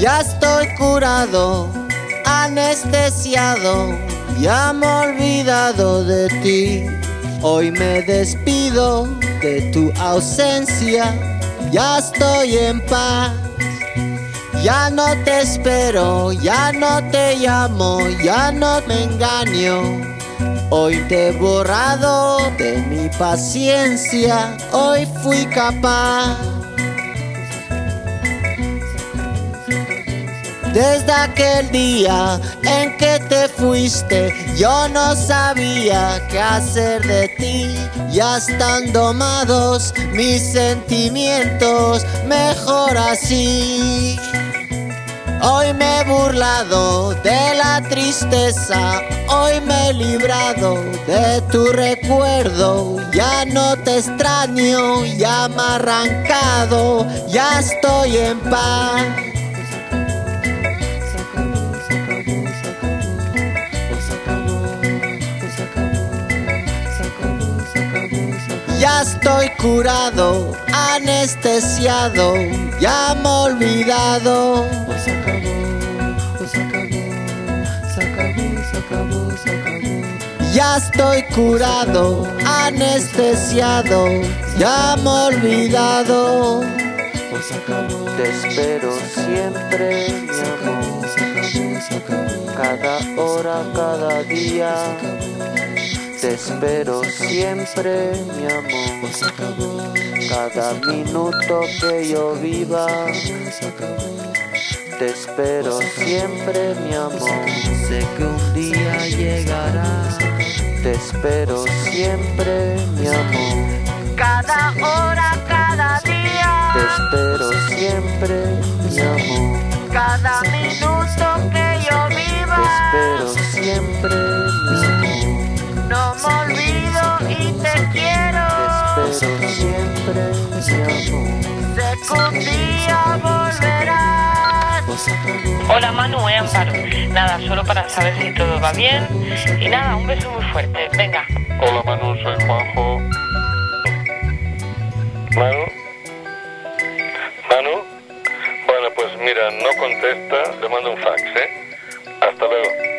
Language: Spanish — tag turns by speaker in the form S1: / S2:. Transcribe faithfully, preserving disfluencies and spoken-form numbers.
S1: Ya estoy curado, anestesiado, ya me he olvidado de ti. Hoy me despido de tu ausencia, ya estoy en paz. Ya no te espero, ya no te llamo, ya no me engaño. Hoy te he borrado de mi paciencia, hoy fui capaz. Desde aquel día en que te fuiste, yo no sabía qué hacer de ti. Ya están domados mis sentimientos, mejor así. Hoy me he burlado de la tristeza, hoy me he librado de tu recuerdo. Ya no te extraño, ya me he arrancado, ya estoy en paz. Ya estoy curado, anestesiado, ya me he olvidado.
S2: Se acabó, se acabó, se acabó, se acabó, se acabó.
S1: Ya estoy curado, anestesiado, ya me he olvidado.
S2: Se acabó.
S3: Te espero siempre, mi
S2: Se acabó,
S3: amor.
S2: se acabó, se acabó.
S3: Cada hora, cada día. Te espero siempre, mi amor.
S2: Se acabó.
S3: Cada minuto que yo viva.
S2: Se acabó.
S3: Te espero siempre, mi amor. Sé que un día llegará. Te espero siempre, mi amor.
S1: Cada hora, cada día,
S3: Te espero siempre, mi amor.
S1: cada minuto que yo
S3: Te
S1: viva.
S3: espero siempre, mi amor.
S1: No me olvido y te quiero.
S3: Te espero siempre, mi amor.
S1: Sé que un día volverás.
S2: Se acabó.
S4: Hola Manu, eh, Amparo. Nada, solo para saber si todo va bien. Y nada, un beso muy fuerte. Venga.
S5: Hola Manu, soy Juanjo. Manu. Manu. Bueno, pues mira, no contesta, le mando un fax, ¿eh? Hasta luego.